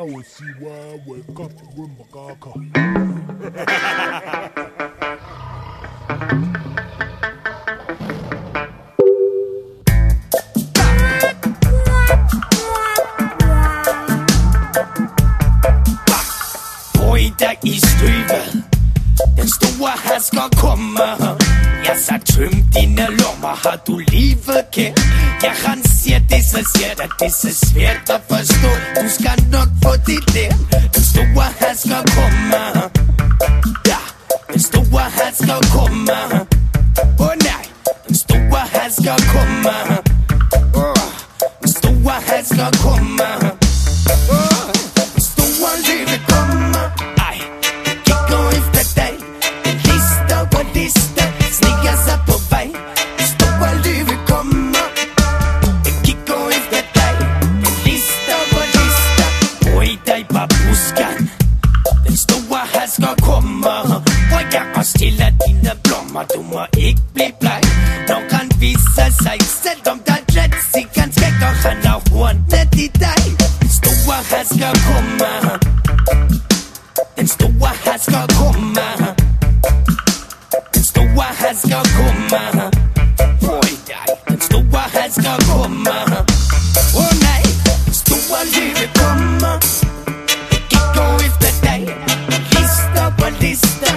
wasiwawe kaprumakaka. Der i støvet, den store hersker kommer. Jeg så tøm dine lommer, har du livet kendt? Jeg ransier det, så siger dig, det er så svært at forstå. Du skal nok få det der. Den store hersker kommer. Ja, den store hersker kommer. Nej, den store hersker kommer. Den store hersker kommer. Den store løve kommer. Og stiller dine blommer, du må ikke blive bleg. Når han viser sig, selvom der er ret sikkert skæg, og han har hornet i dig. Den store hersker kommer. Den store hersker kommer. Den store hersker kommer. Oj dig, den store hersker kommer. Nej, den store løve kommer. Ikke gå efter dig. Lister på lister.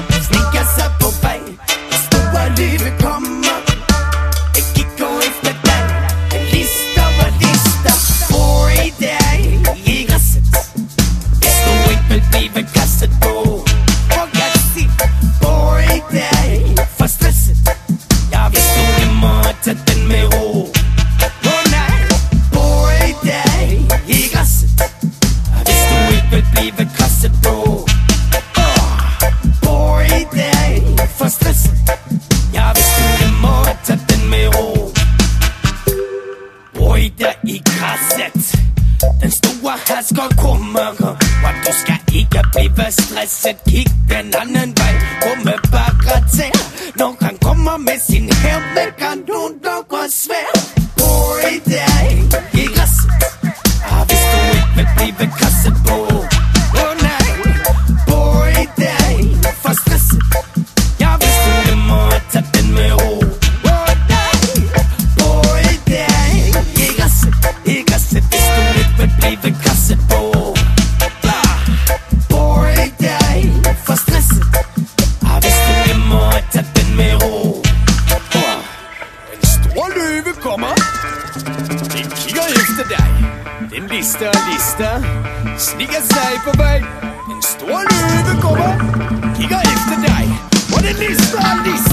Den store hersker kommer, og du skal ikke blive stresset. Kig den anden vej, rumme bare til. Når han kommer med sin hæv med kanon, der går svær. Boy, der i græsset. Hvis du ikke vil blive kasset på. Nej, boy, der for stresset. Ja, hvis du ikke må tage den med ro. Boy, der i græsset. Hvis du ikke vil blive kasset på. Boy, der for stresset. Hvis du ikke må tage den med ro. Den store løve kommer. Den kigger efter dig. Den lister og lister. Sniger sig på vej. Den store løve kommer. Kigger efter dig. Og den lister og lister.